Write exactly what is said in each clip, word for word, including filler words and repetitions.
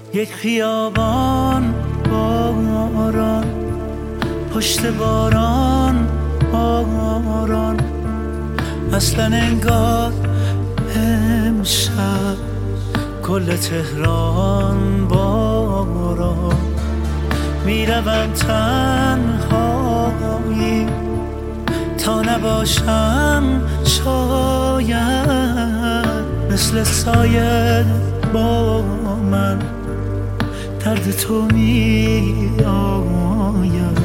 یک خیابان باران، پشت باران باران، اصلا انگار امشب کل تهران باران. میروم تنهایی تا نباشم شاید مثل سایه با من درد تو می آید.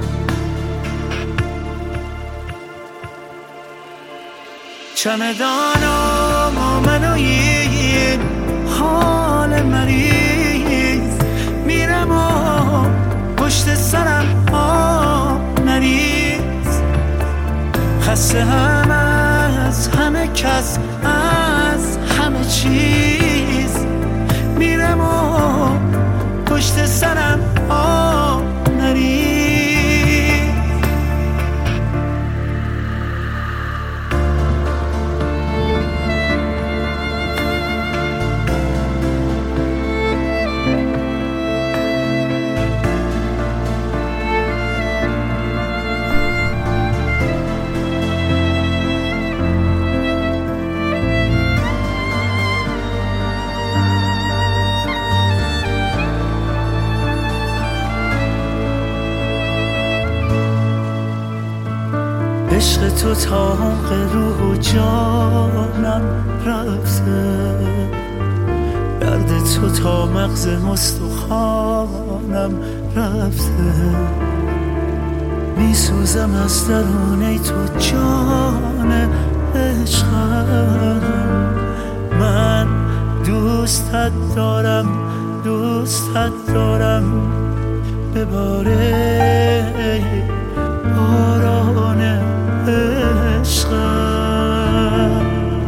چمدانم و منو این حال مریض، میرم و پشت سرم آب نریز. خسته هم از همه کس، از همه چیز، میرم و پشت سرم آب نریز. عشق تو طاق روح و جانم رفته، درد تو تا مغز استخوانم رفته. میسوزم از درونه تو جان عشقم، من دوستت دارم دوستت دارم. بباره باران عشقم.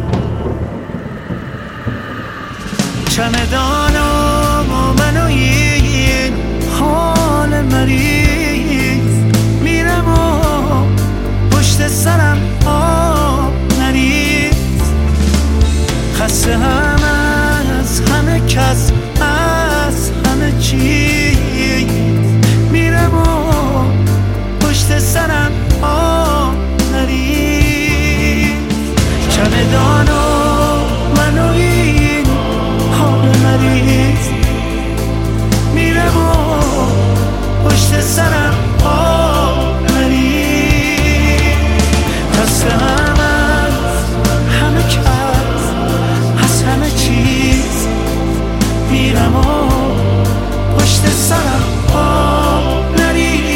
چمدانم و منو این حال مریض، میرم و پشت سرم آب نریز. خسته هم از همه کس، از همه چیز، میرم و پشت سرم آب نریز. چمدانو منو این حال مریض، میرم و پشت سرم آب نریز. خسته هم از همه کس، از همه چیز، میرم و پشت سرم آب نریز.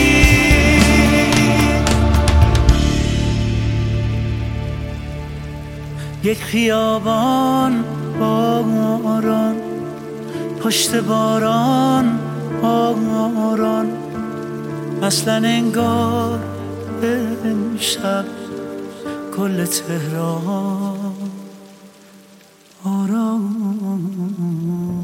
یک خیابان باران، پشت باران باران، اصلا انگار امشب کل تهران آرام.